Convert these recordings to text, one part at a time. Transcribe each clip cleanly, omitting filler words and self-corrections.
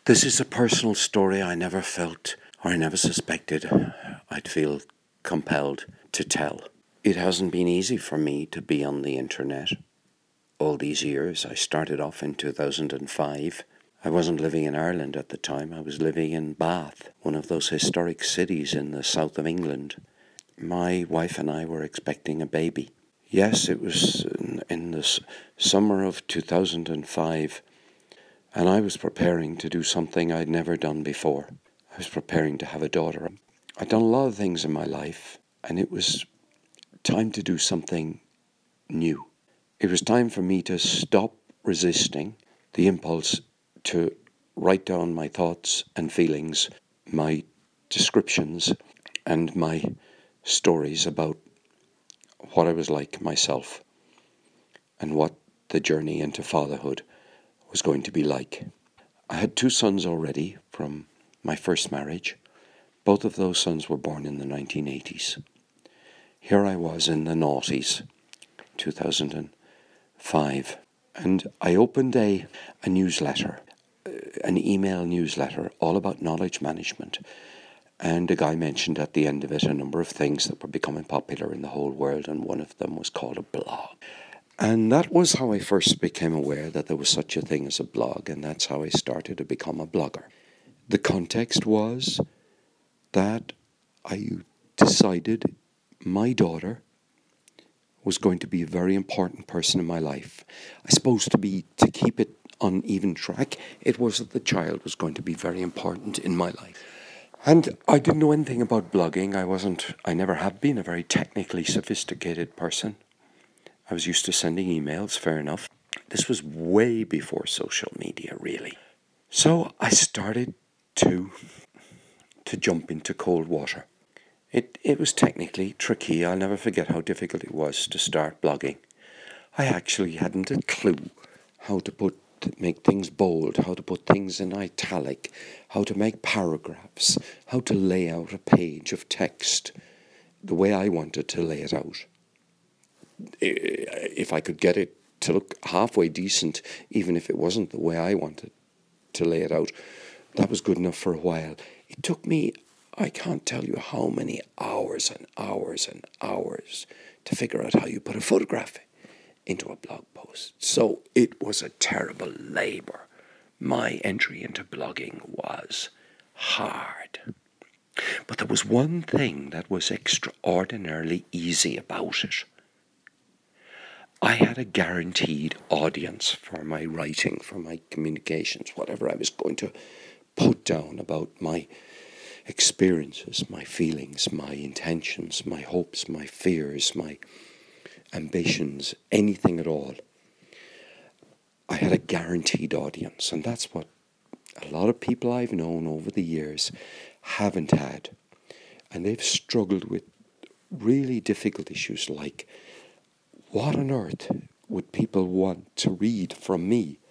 This is a personal story I never felt or I never suspected I'd feel compelled to tell. It hasn't been easy for me to be on the internet all these years. I started off in 2005. I wasn't living in Ireland at the time. I was living in Bath, one of those historic cities in the south of England. My wife and I were expecting a baby. Yes, it was in the summer of 2005. And I was preparing to do something I'd never done before. I was preparing to have a daughter. I'd done a lot of things in my life, and it was time to do something new. It was time for me to stop resisting the impulse to write down my thoughts and feelings, my descriptions, and my stories about what I was like myself and what the journey into fatherhood was going to be like. I had 2 sons already from my first marriage. Both of those sons were born in the 1980s. Here I was in the noughties, 2005, and I opened a newsletter, an email newsletter, all about knowledge management. And a guy mentioned at the end of it a number of things that were becoming popular in the whole world, and one of them was called a blog. And that was how I first became aware that there was such a thing as a blog, and that's how I started to become a blogger. The context was that I decided my daughter was going to be a very important person in my life. I suppose to keep it on even track, it was that the child was going to be very important in my life. And I didn't know anything about blogging. I never have been a very technically sophisticated person. I was used to sending emails, fair enough. This was way before social media, really. So I started to jump into cold water. It was technically tricky. I'll never forget how difficult it was to start blogging. I actually hadn't a clue how to make things bold, how to put things in italic, how to make paragraphs, how to lay out a page of text the way I wanted to lay it out. If I could get it to look halfway decent, even if it wasn't the way I wanted to lay it out, that was good enough for a while. It took me, I can't tell you how many hours and hours and hours to figure out how you put a photograph into a blog post. So it was a terrible labour. My entry into blogging was hard. But there was one thing that was extraordinarily easy about it. I had a guaranteed audience for my writing, for my communications, whatever I was going to put down about my experiences, my feelings, my intentions, my hopes, my fears, my ambitions, anything at all. I had a guaranteed audience, and that's what a lot of people I've known over the years haven't had. And they've struggled with really difficult issues like, what on earth would people want to read from me?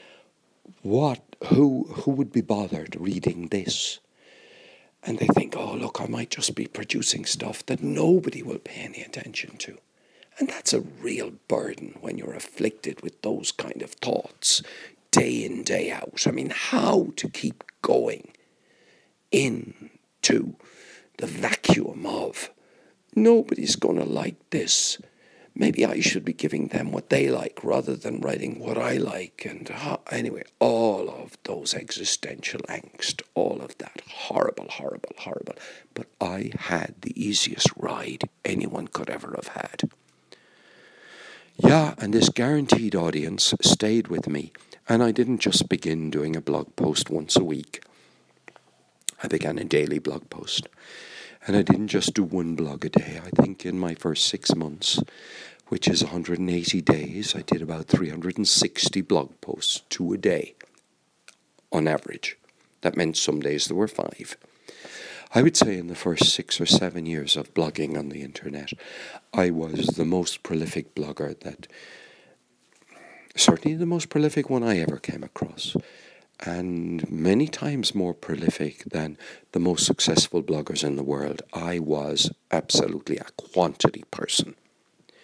Who would be bothered reading this? And they think, oh, look, I might just be producing stuff that nobody will pay any attention to. And that's a real burden when you're afflicted with those kind of thoughts day in, day out. I mean, how to keep going into the vacuum of nobody's going to like this. Maybe I should be giving them what they like rather than writing what I like. And anyway, all of those existential angst, all of that, horrible. But I had the easiest ride anyone could ever have had. Yeah, and this guaranteed audience stayed with me. And I didn't just begin doing a blog post once a week. I began a daily blog post. And I didn't just do one blog a day. I think in my first 6 months, which is 180 days, I did about 360 blog posts, 2 a day, on average. That meant some days there were 5. I would say in the first 6 or 7 years of blogging on the internet, I was the most prolific blogger certainly the most prolific one I ever came across. And many times more prolific than the most successful bloggers in the world. I was absolutely a quantity person.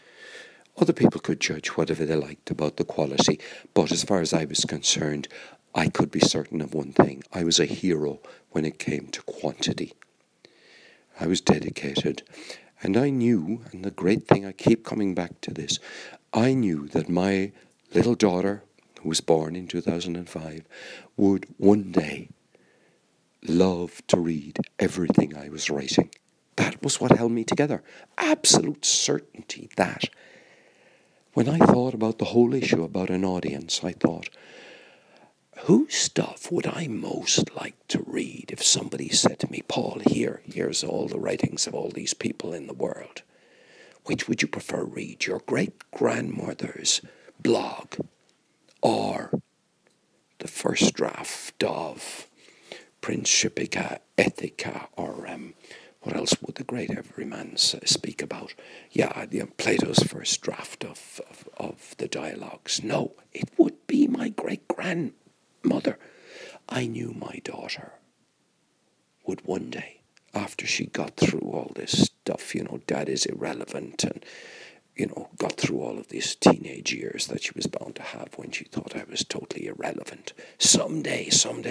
Other people could judge whatever they liked about the quality, but as far as I was concerned, I could be certain of one thing. I was a hero when it came to quantity. I was dedicated. And I knew, and the great thing, I keep coming back to this, I knew that my little daughter, who was born in 2005, would one day love to read everything I was writing. That was what held me together. Absolute certainty that. When I thought about the whole issue about an audience, I thought, whose stuff would I most like to read if somebody said to me, Paul, here's all the writings of all these people in the world. Which would you prefer read? Your great-grandmother's blog or the first draft of Principia Ethica, or what else would the great everyman speak about? Yeah, Plato's first draft of the dialogues. No, it would be my great-grandmother. I knew my daughter would one day, after she got through all this stuff, Dad is irrelevant, and, got through all of these teenage years that she was bound to have when she thought I was totally irrelevant. Someday,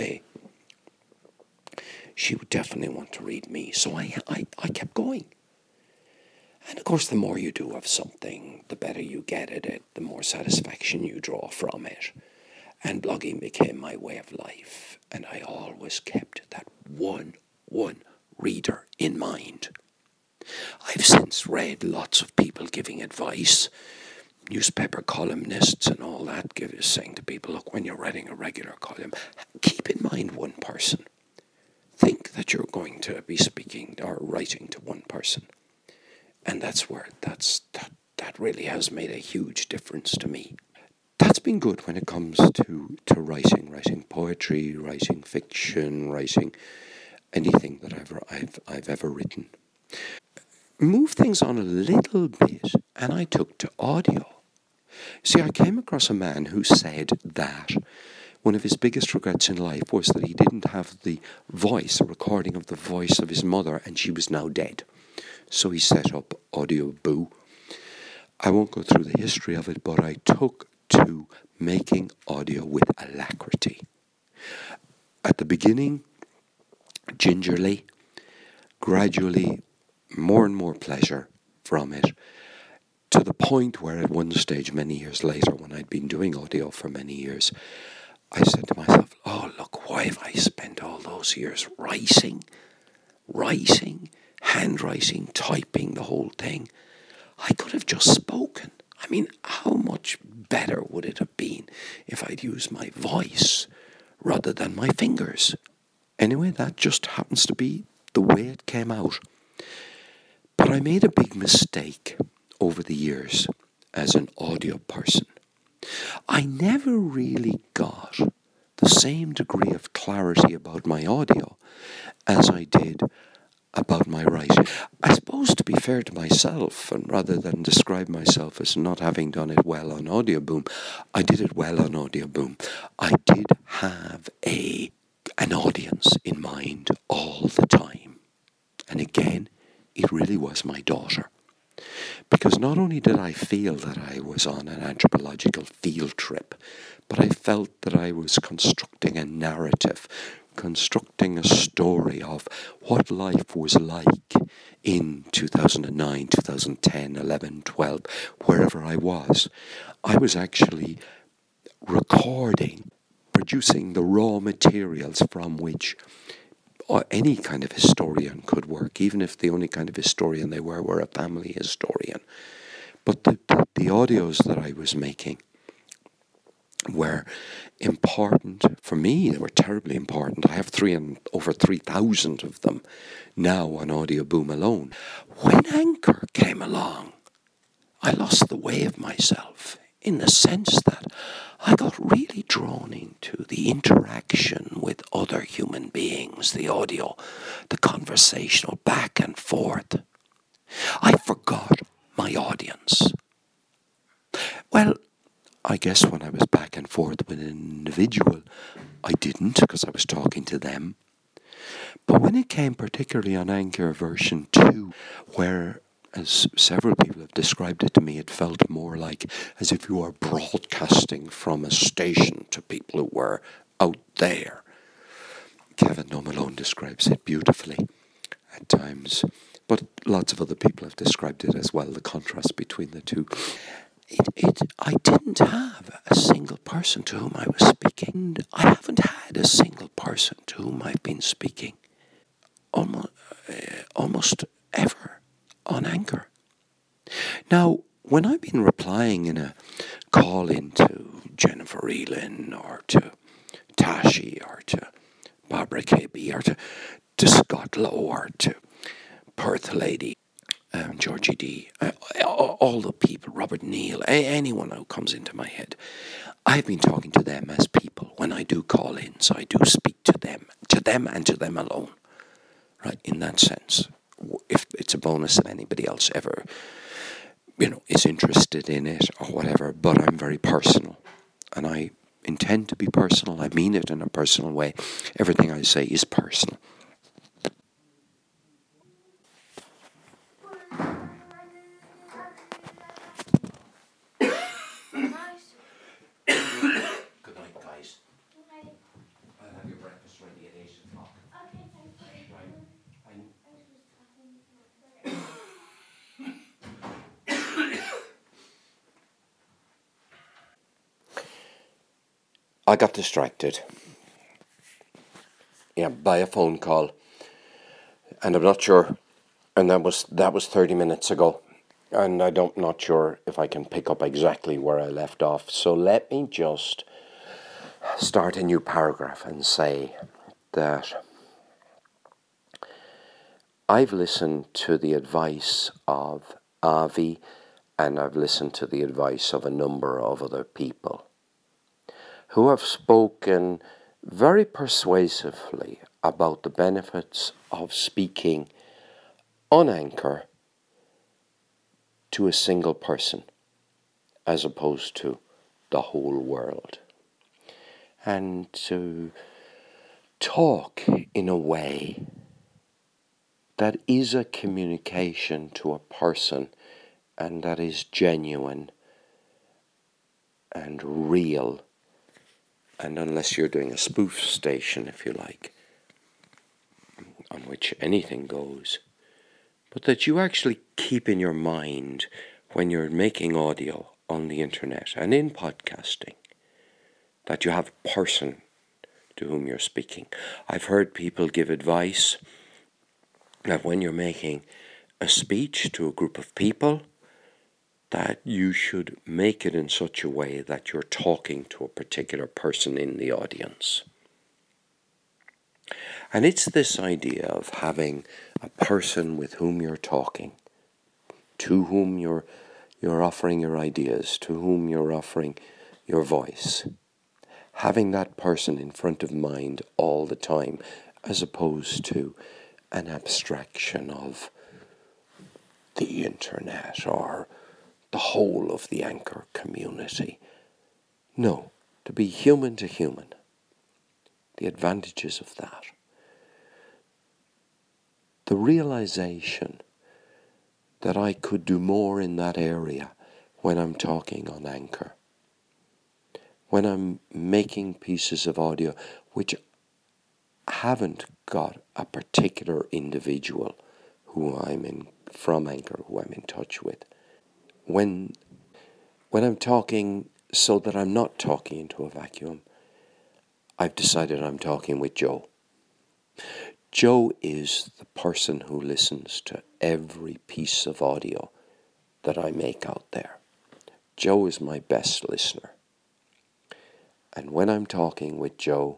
she would definitely want to read me. So I kept going. And of course, the more you do of something, the better you get at it, the more satisfaction you draw from it. And blogging became my way of life. And I always kept that one reader in mind. I've since read lots of people giving advice, newspaper columnists and all that, saying to people, look, when you're writing a regular column, keep in mind one person. Think that you're going to be speaking or writing to one person. And that's where that really has made a huge difference to me. That's been good when it comes to writing poetry, writing fiction, writing anything that I've ever written. Move things on a little bit, and I took to audio. See, I came across a man who said that one of his biggest regrets in life was that he didn't have a recording of the voice of his mother, and she was now dead. So he set up Audioboo. I won't go through the history of it, but I took to making audio with alacrity. At the beginning, gingerly, gradually, more and more pleasure from it, to the point where at one stage, many years later, when I'd been doing audio for many years, I said to myself, oh, look, why have I spent all those years writing, handwriting, typing, the whole thing? I could have just spoken. I mean, how much better would it have been if I'd used my voice rather than my fingers? Anyway, that just happens to be the way it came out. But I made a big mistake over the years as an audio person. I never really got the same degree of clarity about my audio as I did about my writing. I suppose, to be fair to myself, and rather than describe myself as not having done it well on Audioboom, I did it well on Audioboom. I did have an audience in mind all the time. And again, it really was my daughter. Because not only did I feel that I was on an anthropological field trip, but I felt that I was constructing a narrative, constructing a story of what life was like in 2009, 2010, 11, 12, wherever I was. I was actually recording, producing the raw materials from which any kind of historian could work, even if the only kind of historian they were a family historian. But the audios that I was making were important for me. They were terribly important. I have over 3,000 of them now on Audioboom alone. When Anchor came along, I lost the way of myself, in the sense that I got really drawn into the interaction with other human beings, the audio, the conversational back and forth. I forgot my audience. Well, I guess when I was back and forth with an individual, I didn't, because I was talking to them. But when it came particularly on Anchor version 2, where, as several people have described it to me, it felt more like as if you were broadcasting from a station to people who were out there. Kevin Nomalone describes it beautifully at times, but lots of other people have described it as well, the contrast between the two. I didn't have a single person to whom I was speaking. I haven't had a single person to whom I've been speaking almost ever on Anchor. Now, when I've been replying in a call in to Jennifer Elin or to Tashi or to Barbara KB or to Scott Lowe or to Perth Lady, Georgie D, all the people, Robert Neal, anyone who comes into my head, I've been talking to them as people. When I do call in, so I do speak to them and to them alone, right, in that sense. If it's a bonus if anybody else ever, is interested in it or whatever, but I'm very personal, and I intend to be personal. I mean it in a personal way. Everything I say is personal. Good night, guys. I'll have your breakfast ready at 8 o'clock. Okay, thank you. I got distracted. Yeah, by a phone call, and I'm not sure. And that was 30 minutes ago, and not sure if I can pick up exactly where I left off. So let me just start a new paragraph and say that I've listened to the advice of Avi, and I've listened to the advice of a number of other people who have spoken very persuasively about the benefits of speaking on Anchor to a single person as opposed to the whole world, and to talk in a way that is a communication to a person and that is genuine and real, and unless you're doing a spoof station, if you like, on which anything goes, but that you actually keep in your mind when you're making audio on the internet and in podcasting, that you have a person to whom you're speaking. I've heard people give advice that when you're making a speech to a group of people, that you should make it in such a way that you're talking to a particular person in the audience. And it's this idea of having a person with whom you're talking, to whom you're offering your ideas, to whom you're offering your voice. Having that person in front of mind all the time, as opposed to an abstraction of the internet or the whole of the Anchor community. No, to be human to human. The advantages of that. The realization that I could do more in that area when I'm talking on Anchor. When I'm making pieces of audio which haven't got a particular individual who from Anchor, who I'm in touch with. When I'm talking so that I'm not talking into a vacuum, I've decided I'm talking with Joe. Joe is the person who listens to every piece of audio that I make out there. Joe is my best listener. And when I'm talking with Joe,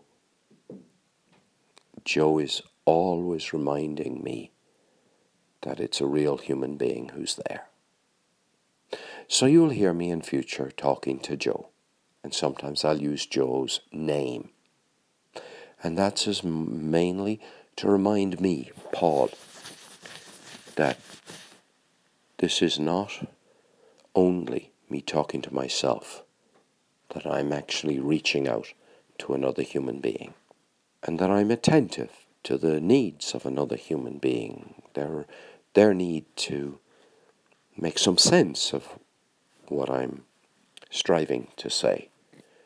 Joe is always reminding me that it's a real human being who's there. So you'll hear me in future talking to Joe, and sometimes I'll use Joe's name. And that's as mainly to remind me, Paul, that this is not only me talking to myself, that I'm actually reaching out to another human being, and that I'm attentive to the needs of another human being, their need to make some sense of what I'm striving to say.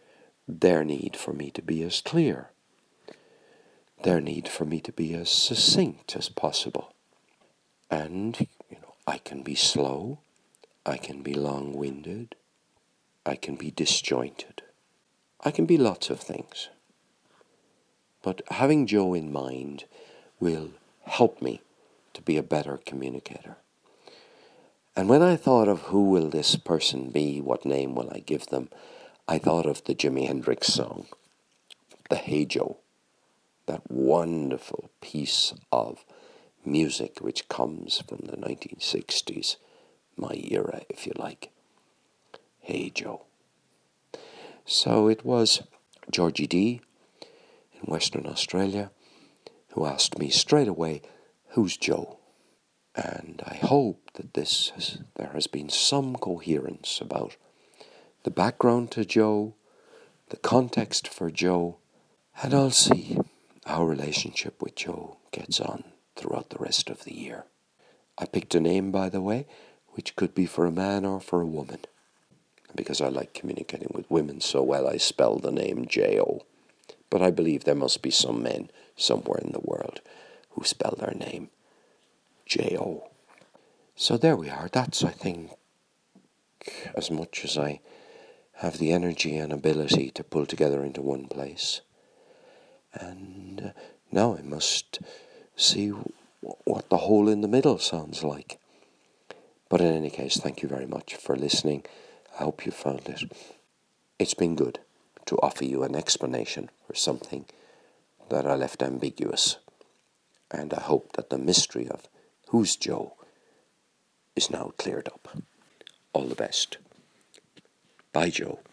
their need for me to be as clear, their need for me to be as succinct as possible. And, I can be slow, I can be long-winded, I can be disjointed, I can be lots of things. But having Joe in mind will help me to be a better communicator. And when I thought of who will this person be, what name will I give them, I thought of the Jimi Hendrix song, the Hey Joe, that wonderful piece of music which comes from the 1960s, my era, if you like. Hey Joe. So it was Georgie D in Western Australia who asked me straight away, who's Joe? And I hope that there has been some coherence about the background to Joe, the context for Joe, and I'll see how relationship with Joe gets on throughout the rest of the year. I picked a name, by the way, which could be for a man or for a woman. Because I like communicating with women so well, I spell the name J-O. But I believe there must be some men somewhere in the world who spell their name J-O. So there we are. That's, I think, as much as I have the energy and ability to pull together into one place. And now I must see what the hole in the middle sounds like. But in any case, thank you very much for listening. I hope you found it. It's been good to offer you an explanation for something that I left ambiguous. And I hope that the mystery of who's Joe is now cleared up. All the best. Bye, Joe.